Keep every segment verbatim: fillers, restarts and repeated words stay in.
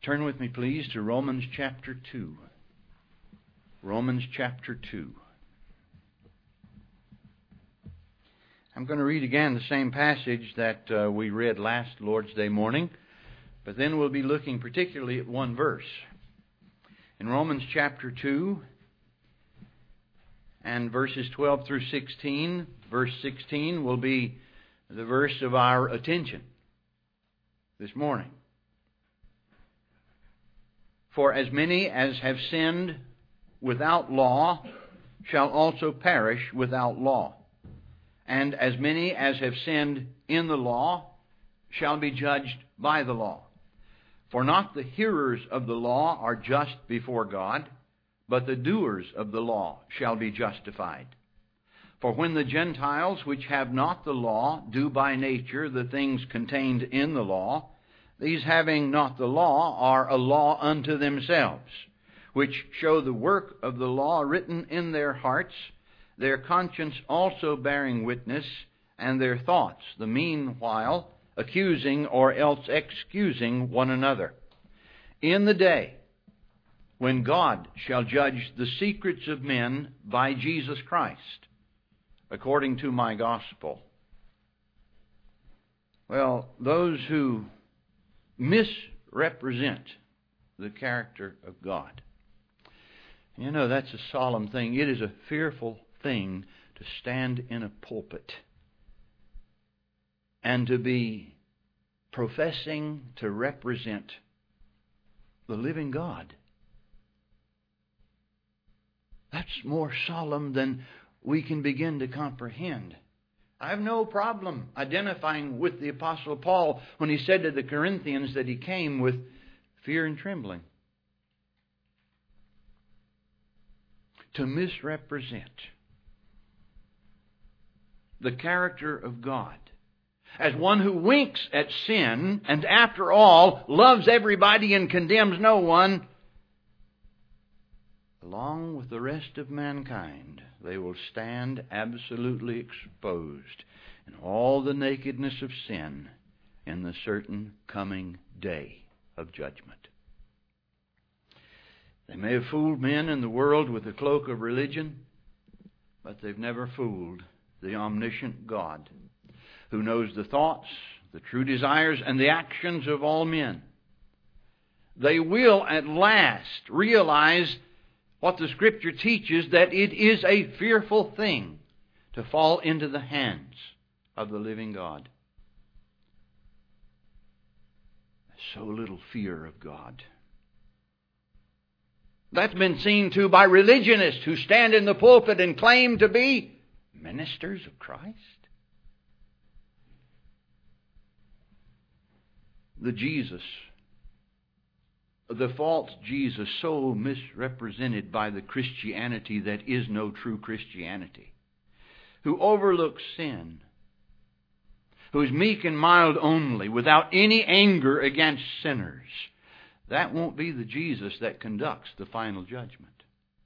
Turn with me, please, to Romans chapter two. Romans chapter two. I'm going to read again the same passage that uh, we read last Lord's Day morning, but then we'll be looking particularly at one verse. In Romans chapter two and verses twelve through sixteen, verse sixteen will be the verse of our attention this morning. For as many as have sinned without law shall also perish without law. And as many as have sinned in the law shall be judged by the law. For not the hearers of the law are just before God, but the doers of the law shall be justified. For when the Gentiles which have not the law do by nature the things contained in the law, these having not the law are a law unto themselves, which show the work of the law written in their hearts, their conscience also bearing witness, and their thoughts, the meanwhile accusing or else excusing one another. In the day when God shall judge the secrets of men by Jesus Christ, according to my gospel. Well, those who misrepresent the character of God. You know, that's a solemn thing. It is a fearful thing to stand in a pulpit and to be professing to represent the living God. That's more solemn than we can begin to comprehend. I have no problem identifying with the Apostle Paul when he said to the Corinthians that he came with fear and trembling. To misrepresent the character of God as one who winks at sin and after all loves everybody and condemns no one, along with the rest of mankind, they will stand absolutely exposed in all the nakedness of sin in the certain coming day of judgment. They may have fooled men in the world with the cloak of religion, but they've never fooled the omniscient God, who knows the thoughts, the true desires, and the actions of all men. They will at last realize what the Scripture teaches, that it is a fearful thing to fall into the hands of the living God. So little fear of God. That's been seen too by religionists who stand in the pulpit and claim to be ministers of Christ. The Jesus, the false Jesus, so misrepresented by the Christianity that is no true Christianity, who overlooks sin, who is meek and mild only, without any anger against sinners, that won't be the Jesus that conducts the final judgment.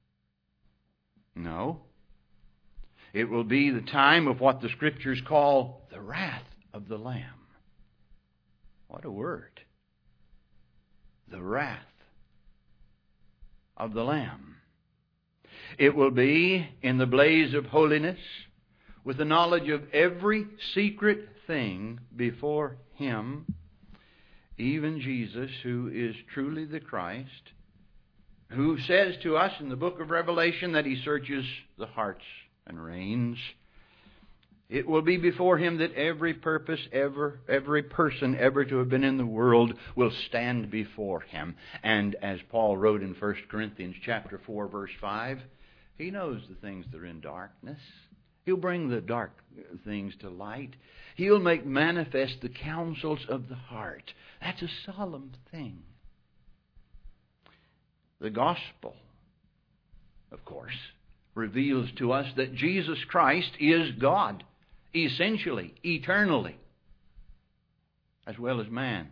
No. It will be the time of what the Scriptures call the wrath of the Lamb. What a word. The wrath of the Lamb. It will be in the blaze of holiness, with the knowledge of every secret thing before Him, even Jesus, who is truly the Christ, who says to us in the book of Revelation that He searches the hearts and reins. It will be before Him that every purpose, ever, every person ever to have been in the world will stand before Him. And as Paul wrote in First Corinthians chapter four, verse five, He knows the things that are in darkness. He'll bring the dark things to light. He'll make manifest the counsels of the heart. That's a solemn thing. The gospel, of course, reveals to us that Jesus Christ is God, essentially, eternally, as well as man.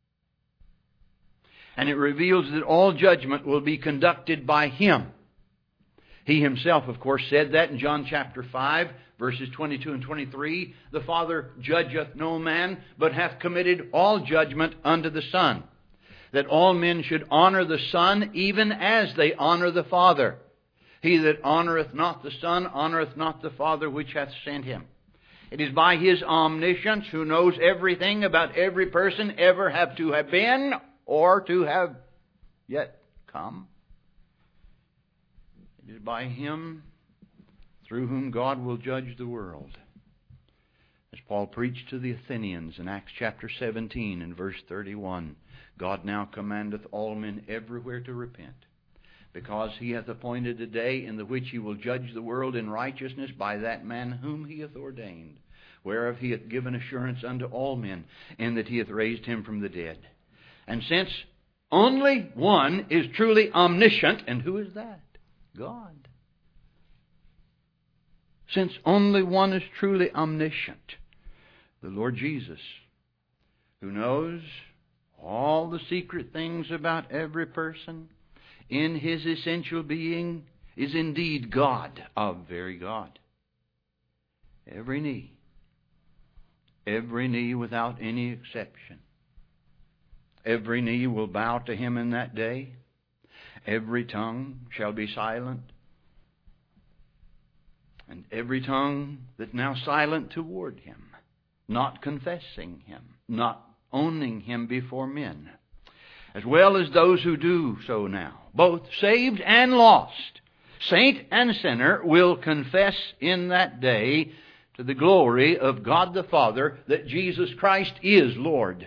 And it reveals that all judgment will be conducted by Him. He Himself, of course, said that in John chapter five, verses twenty-two and twenty-three. The Father judgeth no man, but hath committed all judgment unto the Son, that all men should honor the Son even as they honor the Father. He that honoreth not the Son honoreth not the Father which hath sent him. It is by His omniscience, who knows everything about every person ever have to have been or to have yet come. It is by Him through whom God will judge the world. As Paul preached to the Athenians in Acts chapter seventeen and verse thirty-one, God now commandeth all men everywhere to repent, because He hath appointed a day in the which He will judge the world in righteousness by that man whom He hath ordained, whereof He hath given assurance unto all men, in that He hath raised Him from the dead. And since only one is truly omniscient, and who is that? God. Since only one is truly omniscient, the Lord Jesus, who knows all the secret things about every person, in His essential being, is indeed God of very God. Every knee, every knee without any exception, every knee will bow to Him in that day. Every tongue shall be silent. And every tongue that's now silent toward Him, not confessing Him, not owning Him before men, as well as those who do so now, both saved and lost, saint and sinner, will confess in that day to the glory of God the Father that Jesus Christ is Lord.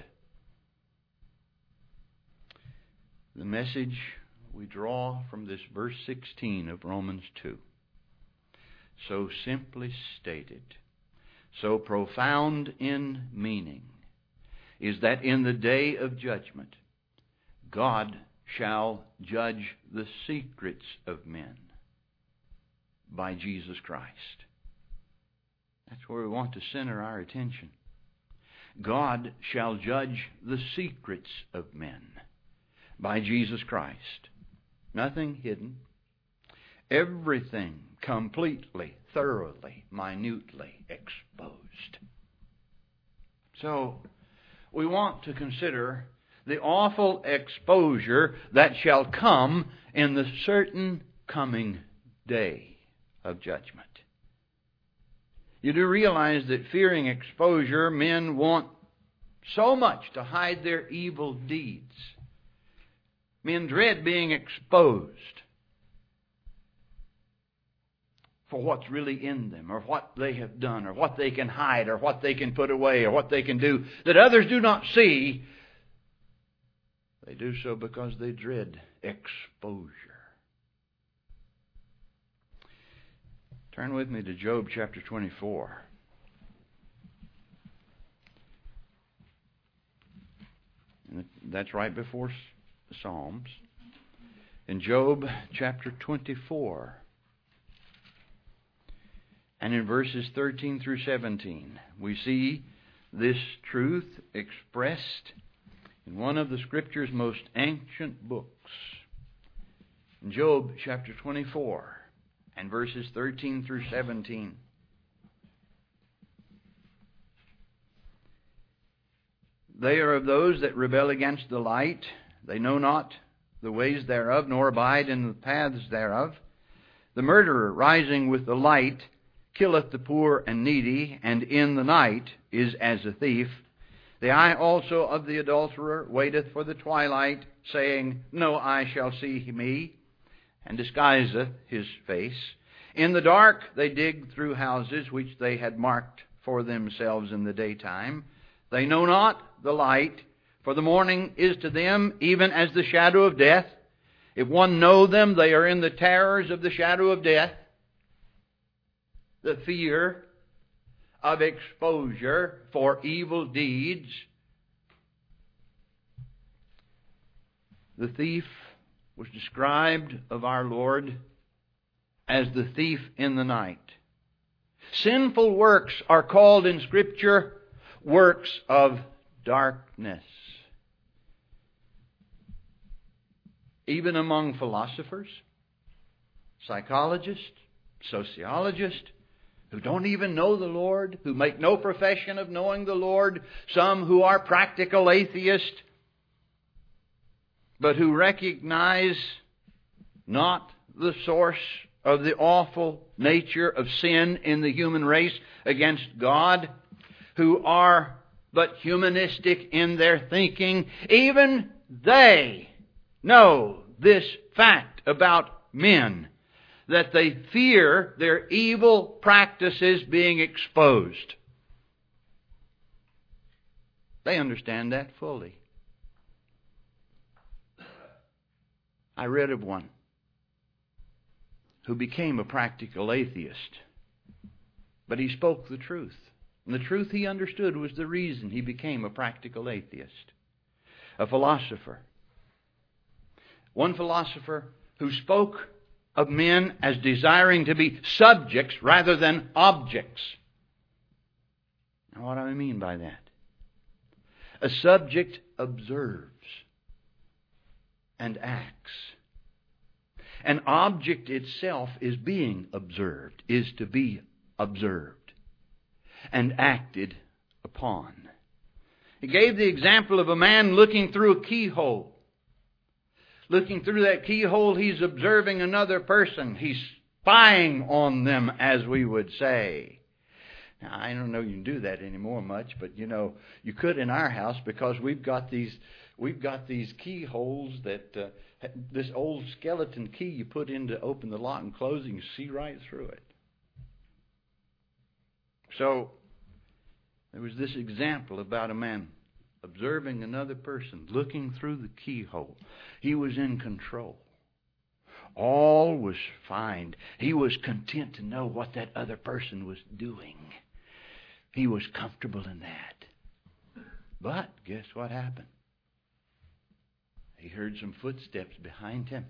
The message we draw from this verse sixteen of Romans two, so simply stated, so profound in meaning, is that in the day of judgment, God shall judge the secrets of men by Jesus Christ. That's where we want to center our attention. God shall judge the secrets of men by Jesus Christ. Nothing hidden. Everything completely, thoroughly, minutely exposed. So, we want to consider the awful exposure that shall come in the certain coming day of judgment. You do realize that, fearing exposure, men want so much to hide their evil deeds. Men dread being exposed for what's really in them, or what they have done, or what they can hide, or what they can put away, or what they can do that others do not see. They do so because they dread exposure. Turn with me to Job chapter twenty-four. And that's right before the Psalms. In Job chapter twenty-four, and in verses thirteen through seventeen, we see this truth expressed in one of the Scripture's most ancient books. In Job chapter twenty-four and verses thirteen through seventeen. They are of those that rebel against the light. They know not the ways thereof, nor abide in the paths thereof. The murderer, rising with the light, killeth the poor and needy, and in the night is as a thief. The eye also of the adulterer waiteth for the twilight, saying, No eye shall see me, and disguiseth his face. In the dark they dig through houses which they had marked for themselves in the daytime. They know not the light, for the morning is to them even as the shadow of death. If one know them, they are in the terrors of the shadow of death. The fear of exposure for evil deeds. The thief was described of our Lord as the thief in the night. Sinful works are called in Scripture works of darkness. Even among philosophers, psychologists, sociologists, who don't even know the Lord, who make no profession of knowing the Lord, some who are practical atheists, but who recognize not the source of the awful nature of sin in the human race against God, who are but humanistic in their thinking, even they know this fact about men, that they fear their evil practices being exposed. They understand that fully. I read of one who became a practical atheist, but he spoke the truth. And the truth he understood was the reason he became a practical atheist. A philosopher. One philosopher who spoke of men as desiring to be subjects rather than objects. Now, what do I mean by that? A subject observes and acts. An object itself is being observed, is to be observed and acted upon. He gave the example of a man looking through a keyhole. Looking through that keyhole, he's observing another person. He's spying on them, as we would say. Now, I don't know you can do that anymore much, but you know, you could in our house, because we've got these we've got these keyholes that uh, this old skeleton key you put in to open the lock and close, you can see right through it. So there was this example about a man observing another person, looking through the keyhole. He was in control. All was fine. He was content to know what that other person was doing. He was comfortable in that. But guess what happened? He heard some footsteps behind him.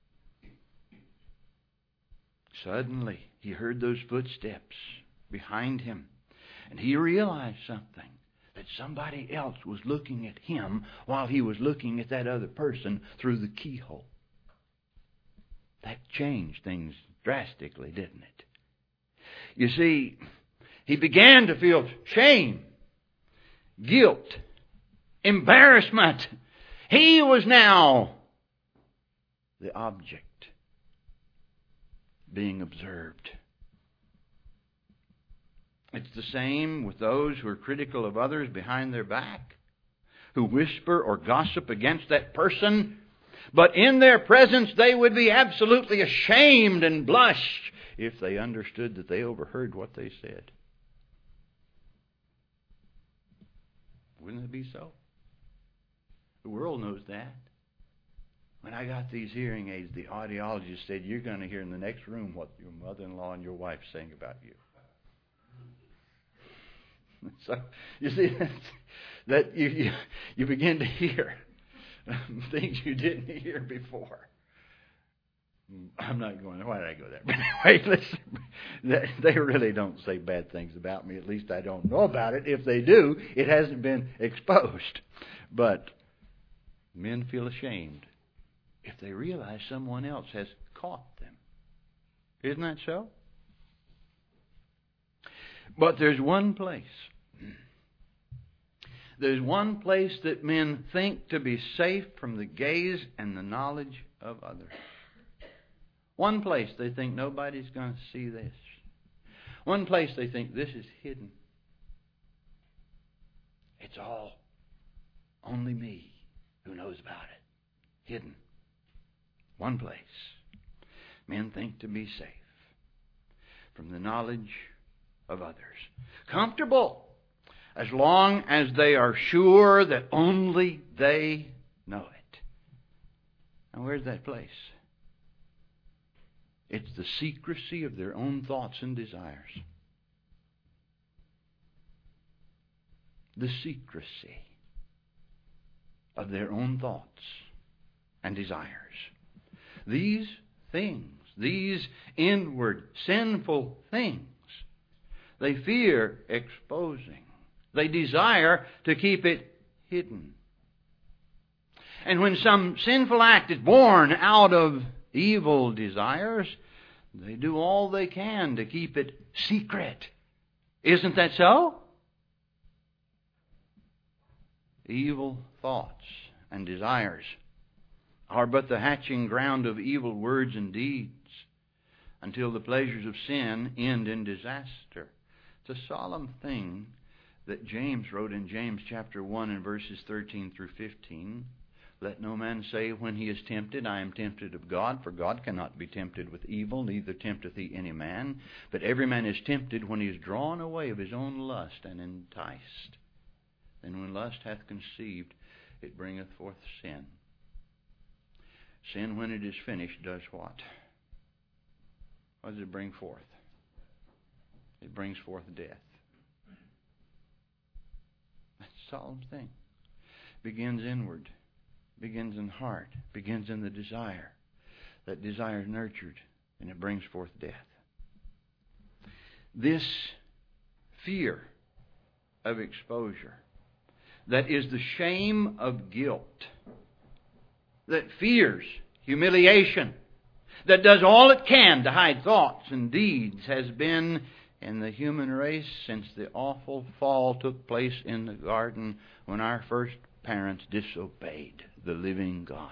Suddenly, he heard those footsteps behind him, and he realized something. That somebody else was looking at him while he was looking at that other person through the keyhole. That changed things drastically, didn't it? You see, he began to feel shame, guilt, embarrassment. He was now the object being observed. It's the same with those who are critical of others behind their back, who whisper or gossip against that person, but in their presence they would be absolutely ashamed and blush if they understood that they overheard what they said. Wouldn't it be so? The world knows that. When I got these hearing aids, the audiologist said, "You're going to hear in the next room what your mother-in-law and your wife are saying about you." So, you see, that you, you, you begin to hear things you didn't hear before. I'm not going, why did I go there? But anyway, listen, they really don't say bad things about me. At least I don't know about it. If they do, it hasn't been exposed. But men feel ashamed if they realize someone else has caught them. Isn't that so? But there's one place. There's one place that men think to be safe from the gaze and the knowledge of others. One place they think nobody's going to see this. One place they think this is hidden. It's all only me who knows about it. Hidden. One place men think to be safe from the knowledge of others. Comfortable as long as they are sure that only they know it. Now, where's that place? It's the secrecy of their own thoughts and desires. The secrecy of their own thoughts and desires. These things, these inward sinful things, they fear exposing. They desire to keep it hidden. And when some sinful act is born out of evil desires, they do all they can to keep it secret. Isn't that so? Evil thoughts and desires are but the hatching ground of evil words and deeds, until the pleasures of sin end in disaster. It's a solemn thing that James wrote in James chapter one and verses thirteen through fifteen. Let no man say when he is tempted, I am tempted of God, for God cannot be tempted with evil, neither tempteth he any man. But every man is tempted when he is drawn away of his own lust and enticed. Then when lust hath conceived, it bringeth forth sin. Sin, when it is finished, does what? What does it bring forth? It brings forth death. That's a solemn thing. Begins inward. Begins in the heart. Begins in the desire. That desire is nurtured, and it brings forth death. This fear of exposure, that is the shame of guilt, that fears humiliation, that does all it can to hide thoughts and deeds, has been in the human race since the awful fall took place in the garden when our first parents disobeyed the living God.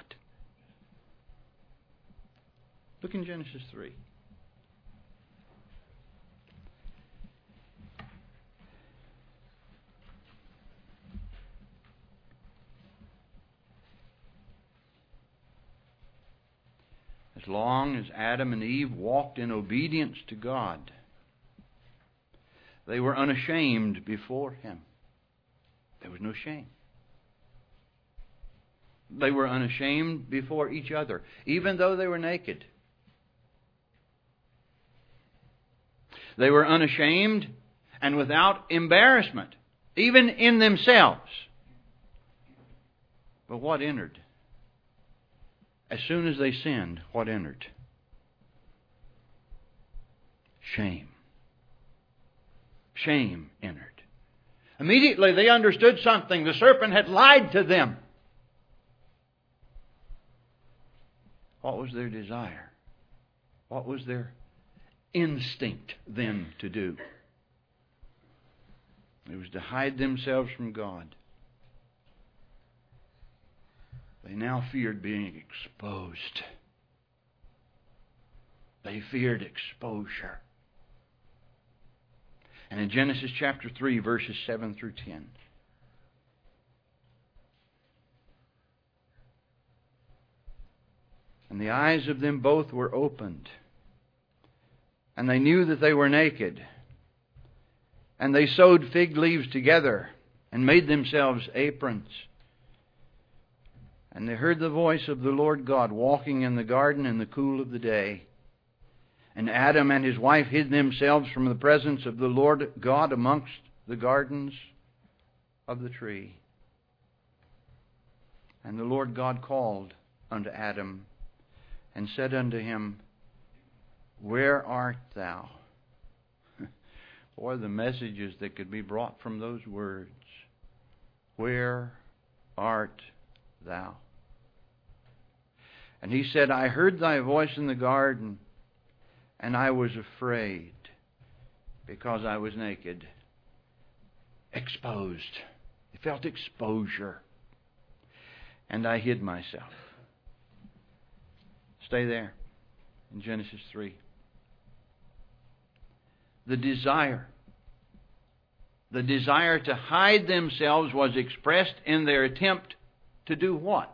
Look in Genesis three. As long as Adam and Eve walked in obedience to God, they were unashamed before Him. There was no shame. They were unashamed before each other, even though they were naked. They were unashamed and without embarrassment, even in themselves. But what entered? As soon as they sinned, what entered? Shame. Shame entered. Immediately they understood something. The serpent had lied to them. What was their desire? What was their instinct then to do? It was to hide themselves from God. They now feared being exposed. They feared exposure. And in Genesis chapter three, verses seven through ten. And the eyes of them both were opened, and they knew that they were naked. And they sewed fig leaves together and made themselves aprons. And they heard the voice of the Lord God walking in the garden in the cool of the day. And Adam and his wife hid themselves from the presence of the Lord God amongst the gardens of the tree. And the Lord God called unto Adam and said unto him, Where art thou? Boy, the messages that could be brought from those words. Where art thou? And he said, I heard thy voice in the garden, and I was afraid, because I was naked. Exposed. He felt exposure. And I hid myself. Stay there in Genesis three. The desire. The desire to hide themselves was expressed in their attempt to do what?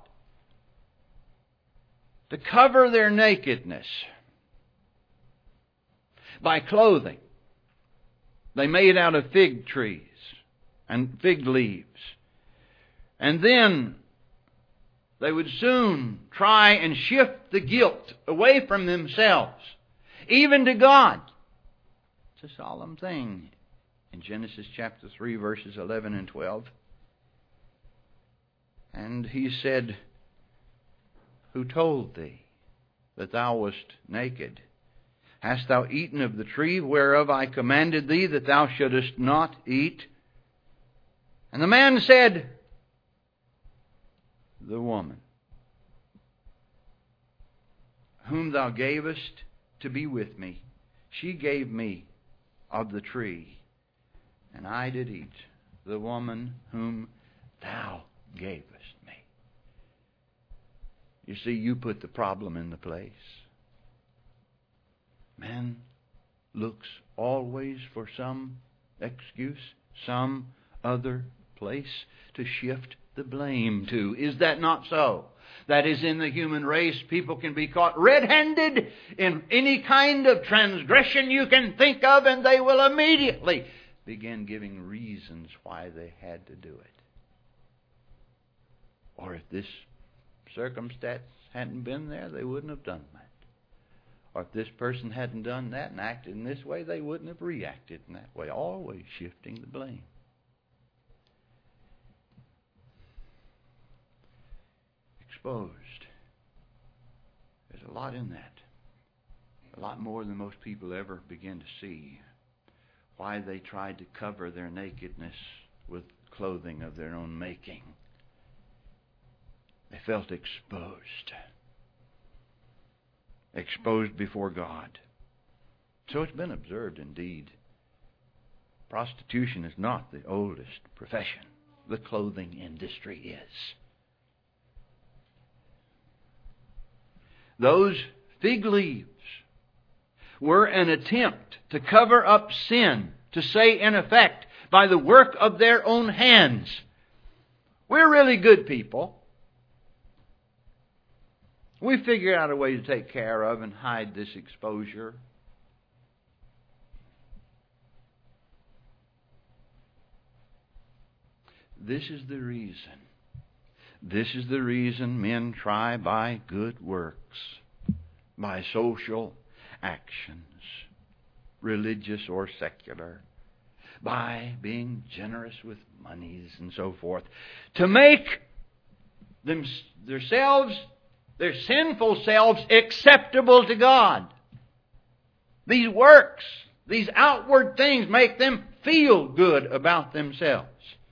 To cover their nakedness by clothing. They made out of fig trees and fig leaves. And then they would soon try and shift the guilt away from themselves, even to God. It's a solemn thing. In Genesis chapter three, verses eleven and twelve. And he said, Who told thee that thou wast naked? Hast thou eaten of the tree whereof I commanded thee that thou shouldest not eat? And the man said, The woman, whom thou gavest to be with me, she gave me of the tree, and I did eat. The woman whom thou gavest me. You see, you put the problem in the place. Man looks always for some excuse, some other place to shift the blame to. Is that not so? That is, in the human race, people can be caught red-handed in any kind of transgression you can think of, and they will immediately begin giving reasons why they had to do it. Or if this circumstance hadn't been there, they wouldn't have done that. Or if this person hadn't done that and acted in this way, they wouldn't have reacted in that way. Always shifting the blame. Exposed. There's a lot in that. A lot more than most people ever begin to see. Why they tried to cover their nakedness with clothing of their own making. They felt exposed. Exposed before God. So it's been observed indeed. Prostitution is not the oldest profession. The clothing industry is. Those fig leaves were an attempt to cover up sin, to say in effect, by the work of their own hands, we're really good people. We figured out a way to take care of and hide this exposure. This is the reason. This is the reason men try by good works, by social actions, religious or secular, by being generous with monies and so forth, to make them, themselves, their sinful selves, acceptable to God. These works, these outward things make them feel good about themselves.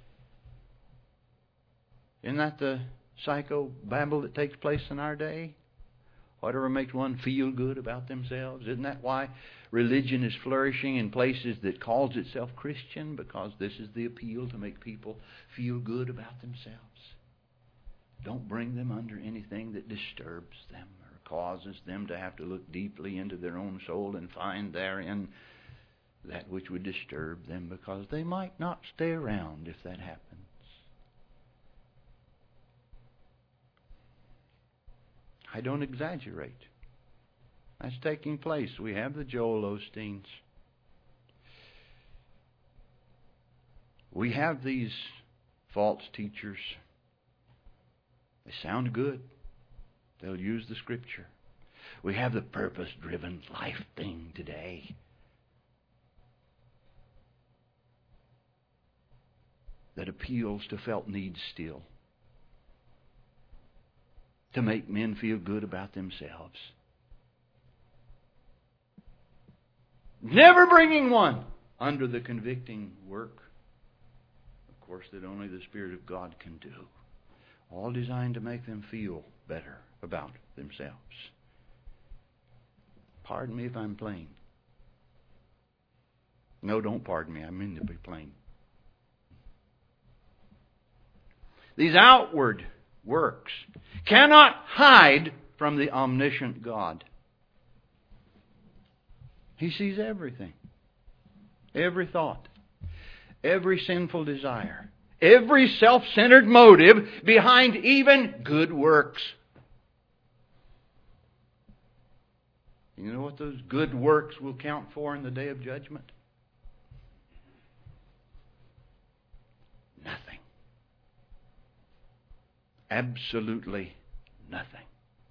Isn't that the psychobabble that takes place in our day? Whatever makes one feel good about themselves. Isn't that why religion is flourishing in places that calls itself Christian? Because this is the appeal, to make people feel good about themselves. Don't bring them under anything that disturbs them or causes them to have to look deeply into their own soul and find therein that which would disturb them, because they might not stay around if that happens. I don't exaggerate. That's taking place. We have the Joel Osteens. We have these false teachers. They sound good. They'll use the Scripture. We have the purpose-driven life thing today. That appeals to felt needs still. To make men feel good about themselves. Never bringing one under the convicting work, of course, that only the Spirit of God can do. All designed to make them feel better about themselves. Pardon me if I'm plain. No, don't pardon me. I mean to be plain. These outward works cannot hide from the omniscient God. He sees everything. Every thought. Every sinful desire. Every self-centered motive behind even good works. You know what those good works will count for in the day of judgment? Nothing. Absolutely nothing.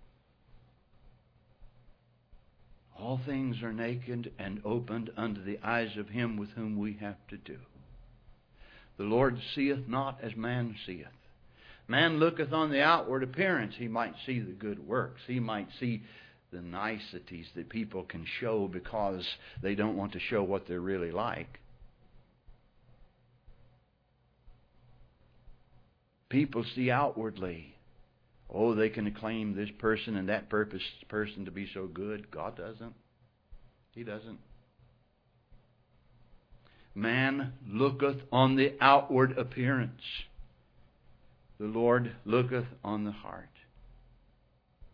All things are naked and opened unto the eyes of Him with whom we have to do. The Lord seeth not as man seeth. Man looketh on the outward appearance. He might see the good works. He might see the niceties that people can show because they don't want to show what they're really like. People see outwardly. Oh, they can acclaim this person and that purpose person to be so good. God doesn't. He doesn't. Man looketh on the outward appearance. The Lord looketh on the heart.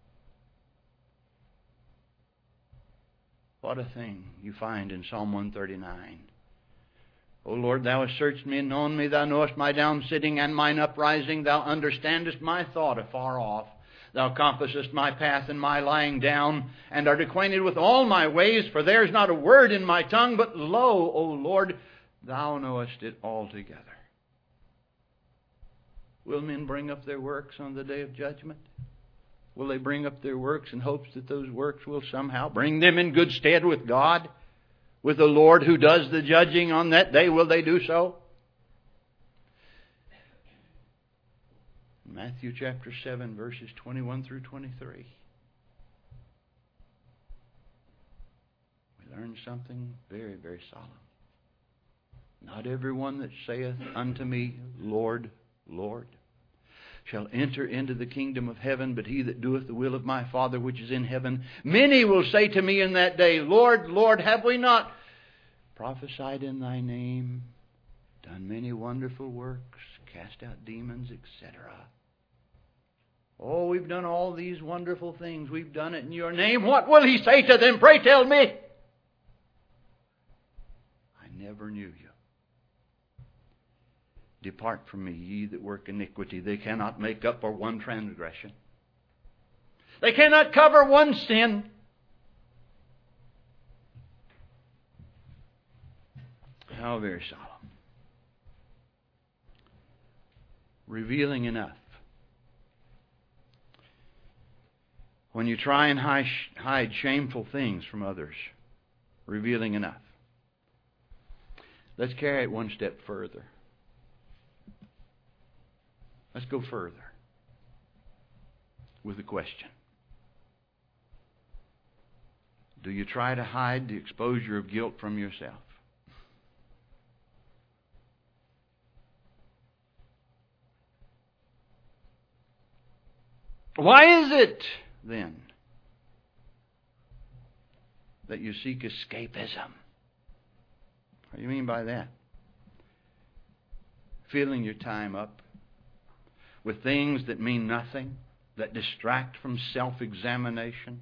What a thing you find in Psalm one thirty-nine. O Lord, Thou hast searched me and known me. Thou knowest my down sitting and mine uprising. Thou understandest my thought afar off. Thou compassest my path and my lying down, and art acquainted with all my ways. For there is not a word in my tongue, but lo, O Lord, Thou knowest it altogether. Will men bring up their works on the day of judgment? Will they bring up their works in hopes that those works will somehow bring them in good stead with God? With the Lord who does the judging on that day, will they do so? Matthew chapter seven, verses twenty-one through twenty-three. We learn something very, very solemn. Not everyone that saith unto me, Lord, Lord, shall enter into the kingdom of heaven, but he that doeth the will of my Father which is in heaven. Many will say to me in that day, Lord, Lord, have we not prophesied in thy name, done many wonderful works, cast out demons, et cetera? Oh, we've done all these wonderful things. We've done it in your name. What will he say to them? Pray tell me. I never knew you. Depart from me, ye that work iniquity. They cannot make up for one transgression. They cannot cover one sin. How very solemn. Revealing enough. When you try and hide shameful things from others, revealing enough. Let's carry it one step further. Let's go further with a question. Do you try to hide the exposure of guilt from yourself? Why is it, then, that you seek escapism? What do you mean by that? Filling your time up with things that mean nothing, that distract from self-examination?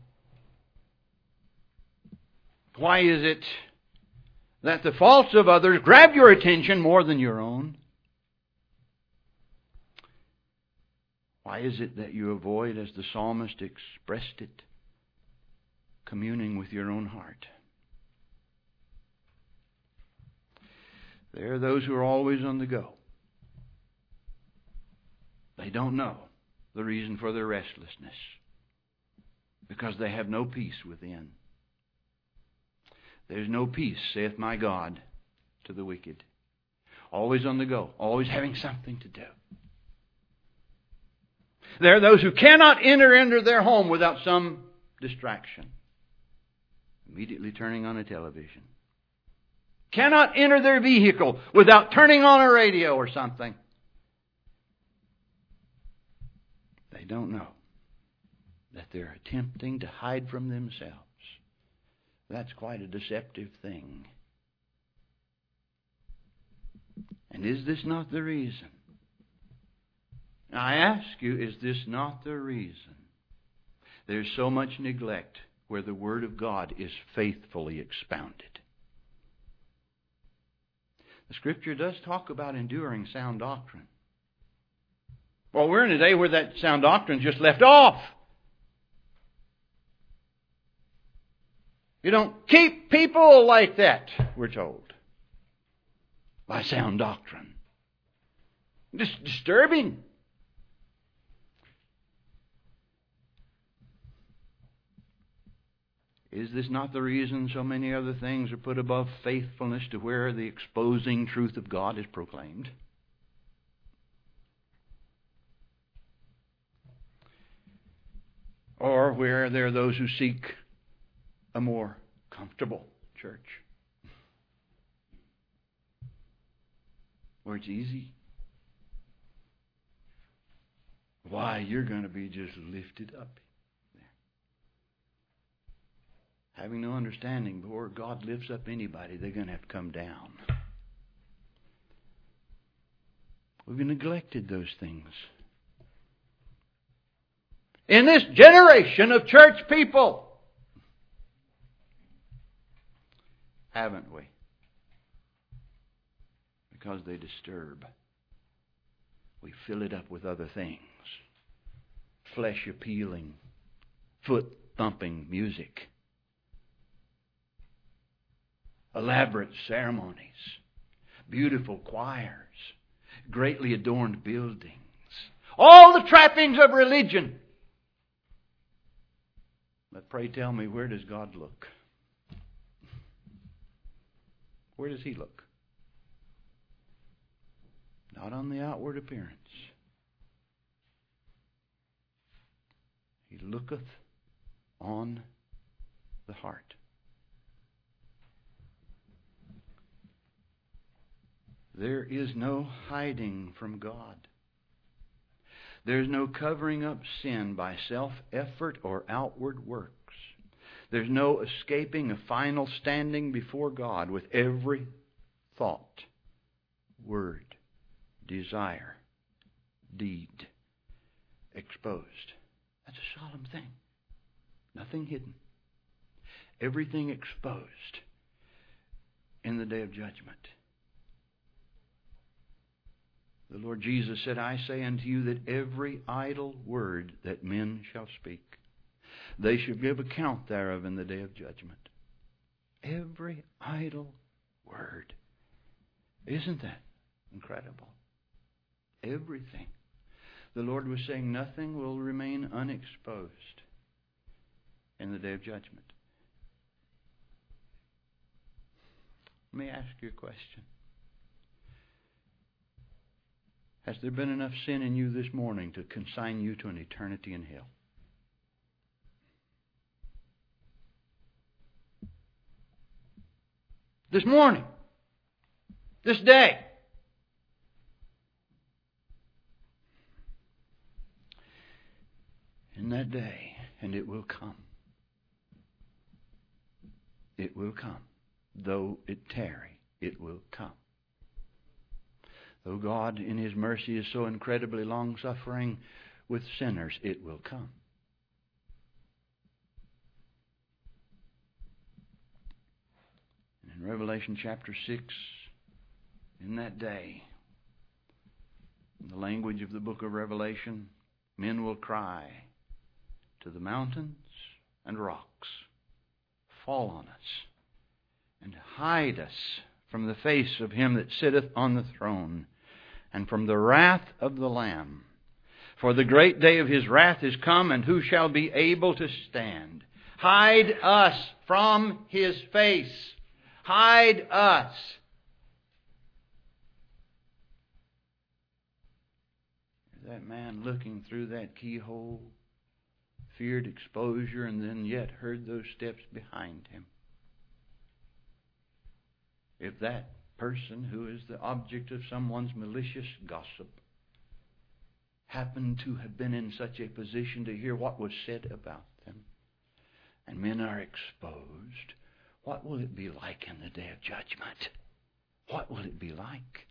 Why is it that the faults of others grab your attention more than your own? Why is it that you avoid, as the psalmist expressed it, communing with your own heart? There are those who are always on the go. They don't know the reason for their restlessness because they have no peace within. There's no peace, saith my God, to the wicked. Always on the go, always having something to do. There are those who cannot enter into their home without some distraction. Immediately turning on a television. Cannot enter their vehicle without turning on a radio or something. They don't know that they're attempting to hide from themselves. That's quite a deceptive thing. And is this not the reason? I ask you, is this not the reason there's so much neglect where the Word of God is faithfully expounded? The Scripture does talk about enduring sound doctrine. Well, we're in a day where that sound doctrine just left off. You don't keep people like that, we're told, by sound doctrine. Just disturbing. Is this not the reason so many other things are put above faithfulness to where the exposing truth of God is proclaimed? Or where there are those who seek a more comfortable church, where it's easy. Why, you're going to be just lifted up there. Having no understanding, before God lifts up anybody, they're going to have to come down. We've neglected those things. In this generation of church people, haven't we? Because they disturb. We fill it up with other things. Flesh-appealing, foot-thumping music. Elaborate ceremonies. Beautiful choirs. Greatly adorned buildings. All the trappings of religion. But pray tell me, where does God look? Where does He look? Not on the outward appearance. He looketh on the heart. There is no hiding from God. There's no covering up sin by self-effort or outward works. There's no escaping a final standing before God with every thought, word, desire, deed exposed. That's a solemn thing. Nothing hidden. Everything exposed in the day of judgment. The Lord Jesus said, I say unto you that every idle word that men shall speak, they shall give account thereof in the day of judgment. Every idle word. Isn't that incredible? Everything. The Lord was saying nothing will remain unexposed in the day of judgment. Let me ask you a question. Has there been enough sin in you this morning to consign you to an eternity in hell? This morning. This day. In that day, and it will come. It will come. Though it tarry, it will come. Though God in His mercy is so incredibly long-suffering with sinners, it will come. And in Revelation chapter six, in that day, in the language of the book of Revelation, men will cry to the mountains and rocks, fall on us, and hide us from the face of Him that sitteth on the throne, and from the wrath of the Lamb. For the great day of His wrath is come, and who shall be able to stand? Hide us from His face. Hide us. That man looking through that keyhole, feared exposure, and then yet heard those steps behind him. If that person who is the object of someone's malicious gossip happened to have been in such a position to hear what was said about them, and men are exposed, what will it be like in the day of judgment? What will it be like?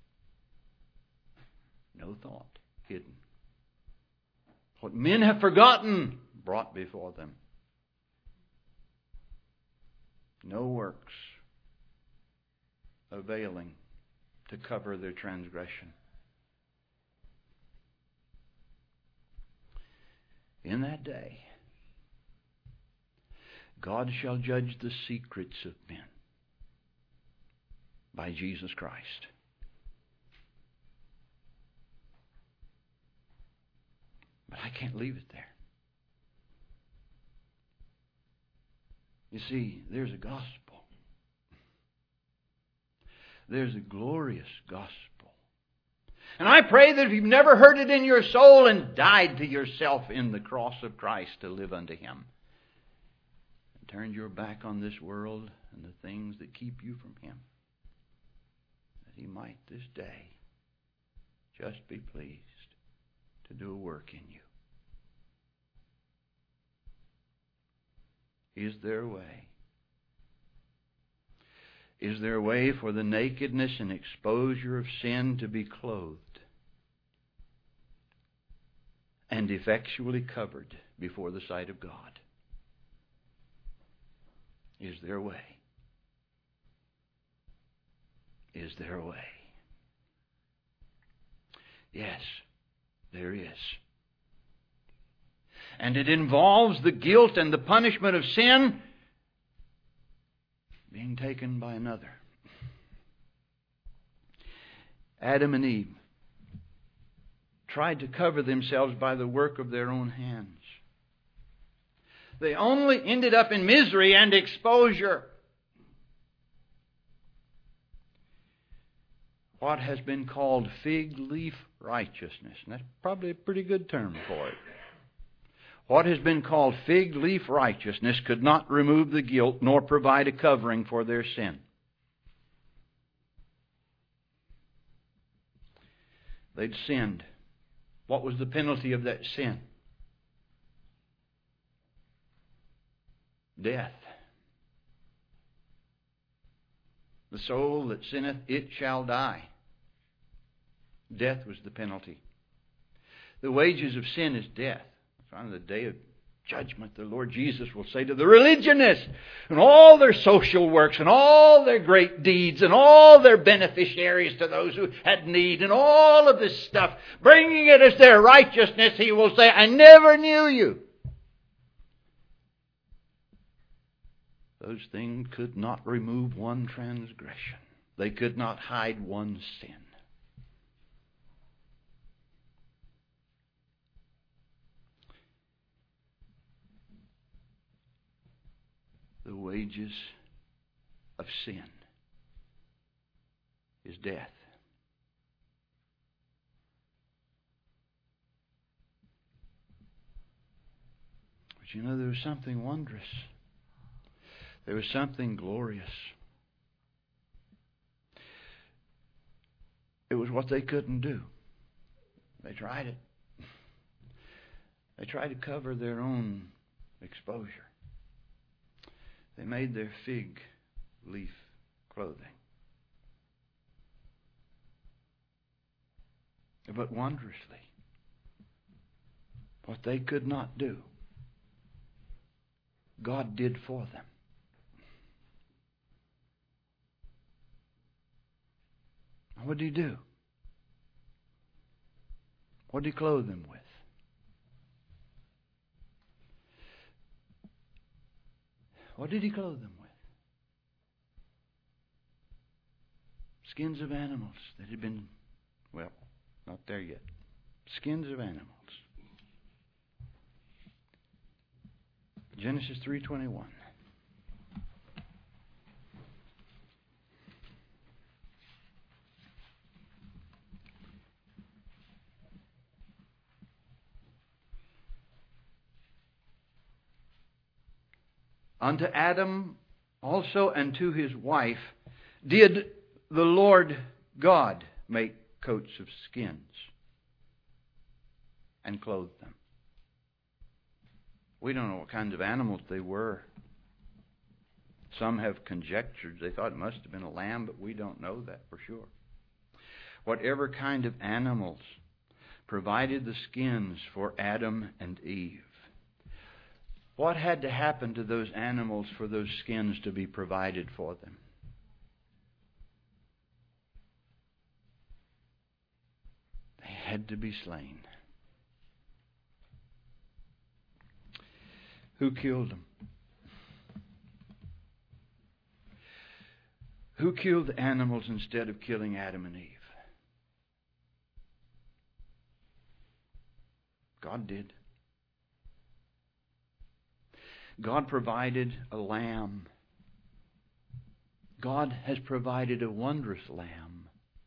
No thought hidden. What men have forgotten brought before them. No works availing to cover their transgression. In that day, God shall judge the secrets of men by Jesus Christ. But I can't leave it there. You see, there's a gospel. There's a glorious gospel. And I pray that if you've never heard it in your soul and died to yourself in the cross of Christ to live unto Him, and turned your back on this world and the things that keep you from Him, that He might this day just be pleased to do a work in you. Is there a way? Is there a way for the nakedness and exposure of sin to be clothed and effectually covered before the sight of God? Is there a way? is there a way? Yes, there is. And it involves the guilt and the punishment of sin being taken by another. Adam and Eve tried to cover themselves by the work of their own hands. They only ended up in misery and exposure. What has been called fig leaf righteousness. And that's probably a pretty good term for it. What has been called fig leaf righteousness could not remove the guilt nor provide a covering for their sin. They'd sinned. What was the penalty of that sin? Death. The soul that sinneth, it shall die. Death was the penalty. The wages of sin is death. On the day of judgment, the Lord Jesus will say to the religionists and all their social works and all their great deeds and all their beneficiaries to those who had need and all of this stuff, bringing it as their righteousness, He will say, I never knew you. Those things could not remove one transgression. They could not hide one sin. The wages of sin is death. But you know, there was something wondrous. There was something glorious. It was what they couldn't do. They tried it. They tried to cover their own exposure. They made their fig leaf clothing. But wondrously, what they could not do, God did for them. What did He do? What did He clothe them with? What did He clothe them with? Skins of animals that had been, well, not there yet. Skins of animals. Genesis three twenty-one. Unto Adam also and to his wife did the Lord God make coats of skins and clothe them. We don't know what kinds of animals they were. Some have conjectured. They thought it must have been a lamb, but we don't know that for sure. Whatever kind of animals provided the skins for Adam and Eve. What had to happen to those animals for those skins to be provided for them? They had to be slain. Who killed them? Who killed the animals instead of killing Adam and Eve? God did. God provided a lamb. God has provided a wondrous lamb.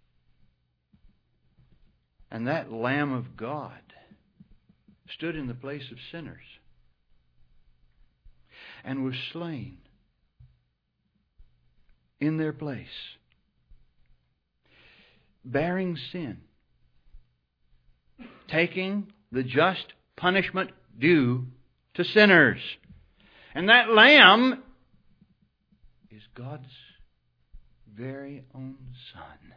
And that Lamb of God stood in the place of sinners and was slain in their place, bearing sin, taking the just punishment due to sinners. And that Lamb is God's very own Son.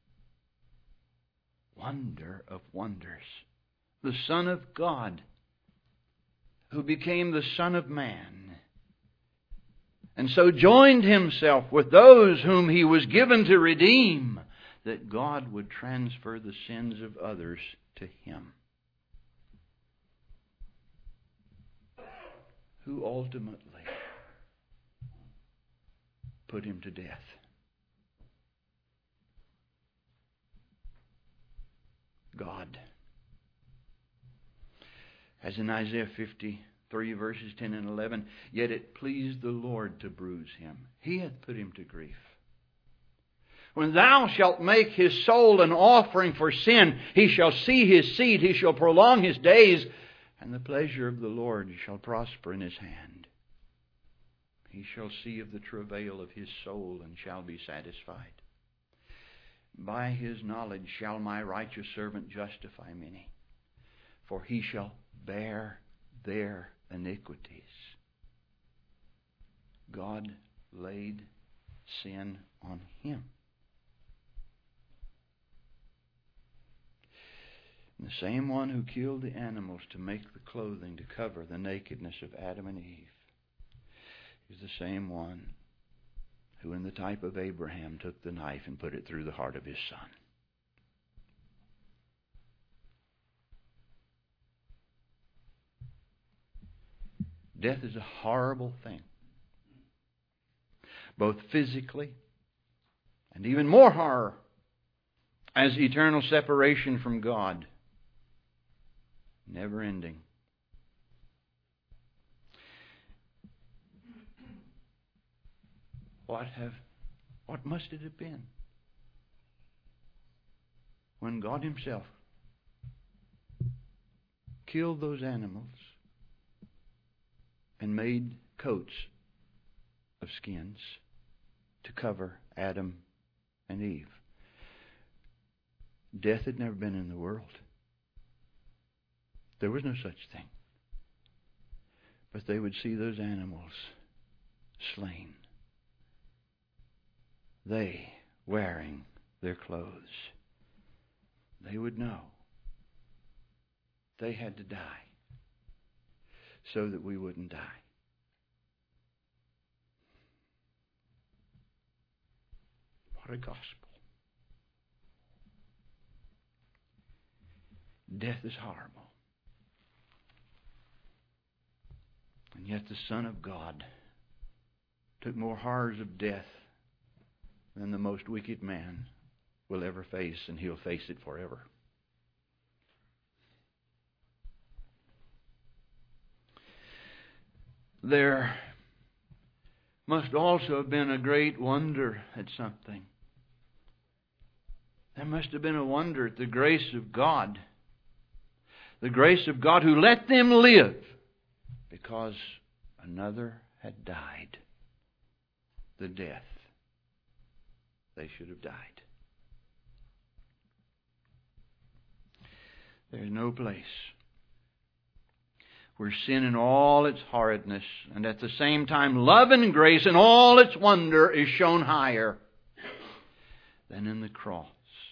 Wonder of wonders. The Son of God, who became the Son of Man and so joined himself with those whom he was given to redeem, that God would transfer the sins of others to him, who ultimately put him to death. God. As in Isaiah fifty-three, verses ten and eleven, yet it pleased the Lord to bruise him. He hath put him to grief. When thou shalt make his soul an offering for sin, he shall see his seed, he shall prolong his days, and the pleasure of the Lord shall prosper in his hand. He shall see of the travail of his soul, and shall be satisfied. By his knowledge shall my righteous servant justify many, for he shall bear their iniquities. God laid sin on him. And the same one who killed the animals to make the clothing to cover the nakedness of Adam and Eve is the same one who in the type of Abraham took the knife and put it through the heart of his son. Death is a horrible thing, both physically and even more horror as eternal separation from God, never ending. What have, what must it have been when God Himself killed those animals and made coats of skins to cover Adam and Eve? Death had never been in the world. There was no such thing. But they would see those animals slain, they wearing their clothes. They would know they had to die so that we wouldn't die. What a gospel. Death is horrible. And yet the Son of God took more horrors of death than the most wicked man will ever face, and he'll face it forever. There must also have been a great wonder at something. There must have been a wonder at the grace of God. The grace of God who let them live because another had died the death they should have died. There's no place where sin in all its horridness and at the same time love and grace in all its wonder is shown higher than in the cross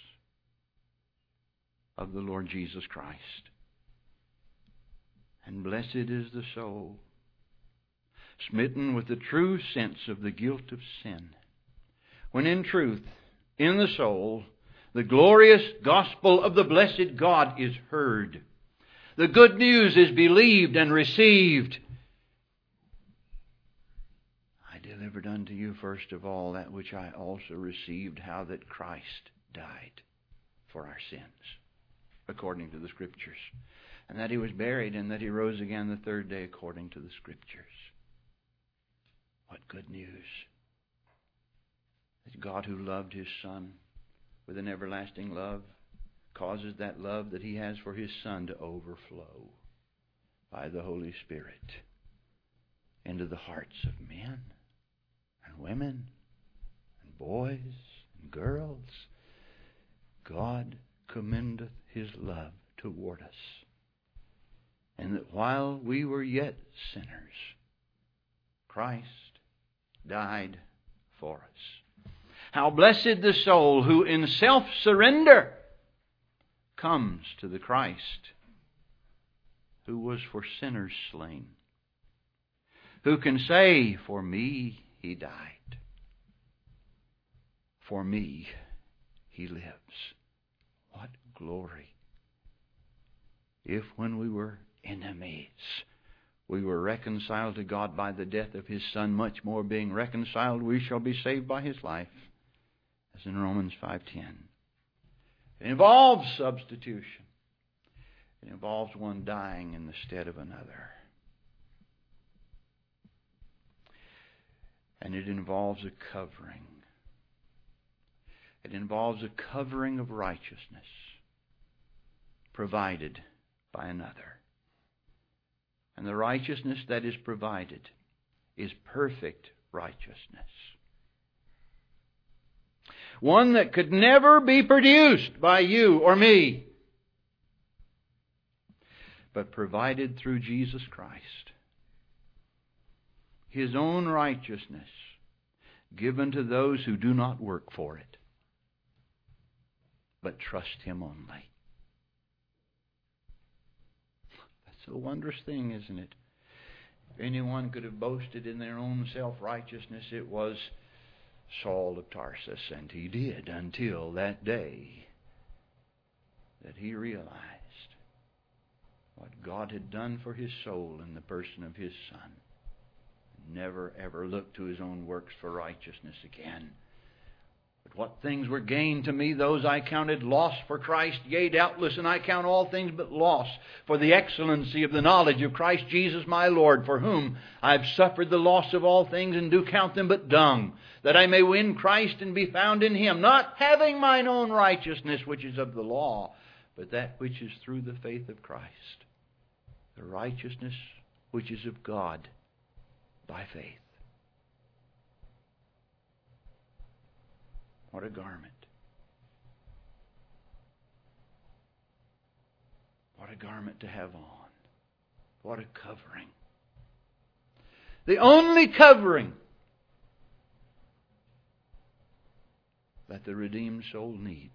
of the Lord Jesus Christ. And blessed is the soul smitten with the true sense of the guilt of sin, when in truth, in the soul, the glorious gospel of the blessed God is heard. The good news is believed and received. I delivered unto you first of all that which I also received, how that Christ died for our sins, according to the Scriptures, and that He was buried, and that He rose again the third day, according to the Scriptures. What good news! That God, who loved His Son with an everlasting love, causes that love that He has for His Son to overflow by the Holy Spirit into the hearts of men and women and boys and girls. God commendeth His love toward us, and that while we were yet sinners, Christ died for us. How blessed the soul who in self-surrender comes to the Christ who was for sinners slain, who can say, for me He died. For me, He lives. What glory! If when we were enemies, we were reconciled to God by the death of His Son, much more being reconciled, we shall be saved by His life, as in Romans five ten. It involves substitution. It involves one dying in the stead of another. And it involves a covering. It involves a covering of righteousness provided by another. And the righteousness that is provided is perfect righteousness. One that could never be produced by you or me, but provided through Jesus Christ. His own righteousness given to those who do not work for it, but trust Him only. That's a wondrous thing, isn't it? If anyone could have boasted in their own self-righteousness, it was Saul of Tarsus, and he did until that day that he realized what God had done for his soul in the person of His Son. Never ever looked to his own works for righteousness again. But what things were gained to me, those I counted loss for Christ. Yea, doubtless, and I count all things but loss for the excellency of the knowledge of Christ Jesus my Lord, for whom I have suffered the loss of all things, and do count them but dung, that I may win Christ and be found in Him, not having mine own righteousness, which is of the law, but that which is through the faith of Christ, the righteousness which is of God by faith. What a garment. What a garment to have on. What a covering. The only covering that the redeemed soul needs.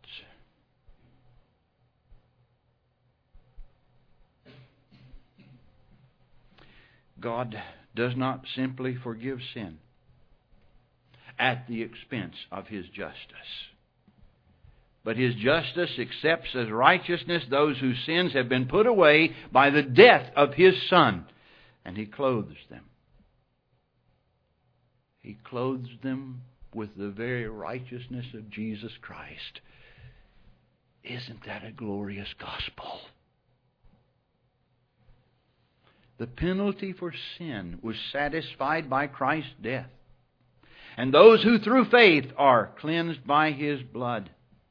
God does not simply forgive sin at the expense of His justice. But His justice accepts as righteousness those whose sins have been put away by the death of His Son. And He clothes them. He clothes them with the very righteousness of Jesus Christ. Isn't that a glorious gospel? The penalty for sin was satisfied by Christ's death. And those who through faith are cleansed by His blood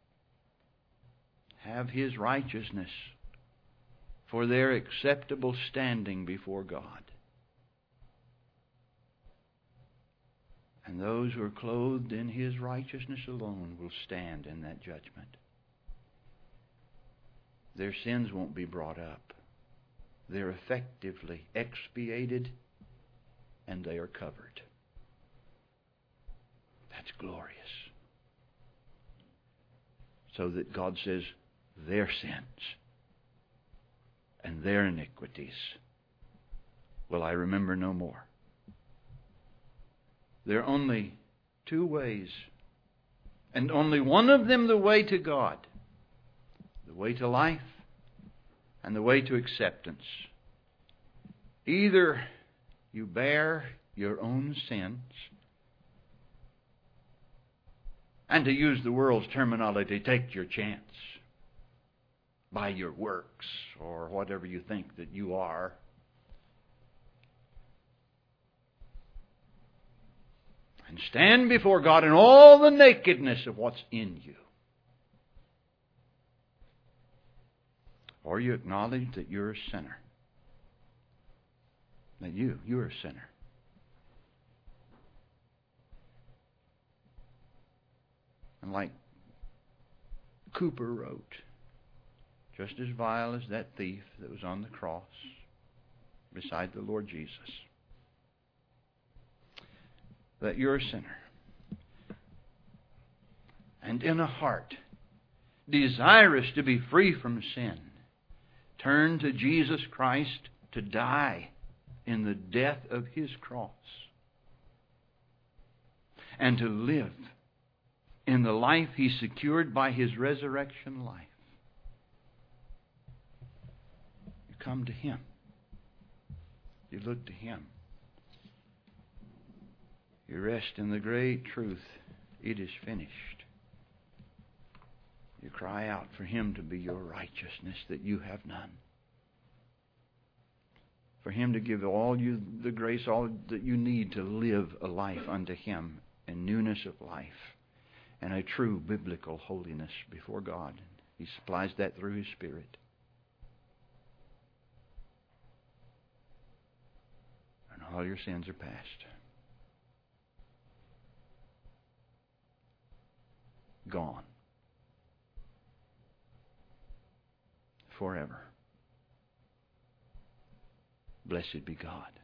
have His righteousness for their acceptable standing before God. And those who are clothed in His righteousness alone will stand in that judgment. Their sins won't be brought up. They're effectively expiated, and they are covered. That's glorious. So that God says, their sins and their iniquities will I remember no more. There are only two ways, and only one of them the way to God. The way to life and the way to acceptance. Either you bear your own sins, and to use the world's terminology, take your chance by your works or whatever you think that you are. And stand before God in all the nakedness of what's in you. Or you acknowledge that you're a sinner. That you, you're a sinner. And like Cooper wrote, just as vile as that thief that was on the cross beside the Lord Jesus, that you're a sinner. And in a heart desirous to be free from sin, turn to Jesus Christ to die in the death of His cross. and to live in the life He secured by His resurrection life. You come to Him. You look to Him. You rest in the great truth. It is finished. You cry out for Him to be your righteousness, that you have none. For Him to give all you the grace, all that you need to live a life unto Him in newness of life and a true biblical holiness before God. He supplies that through His Spirit. And all your sins are past. Gone. Forever. Blessed be God.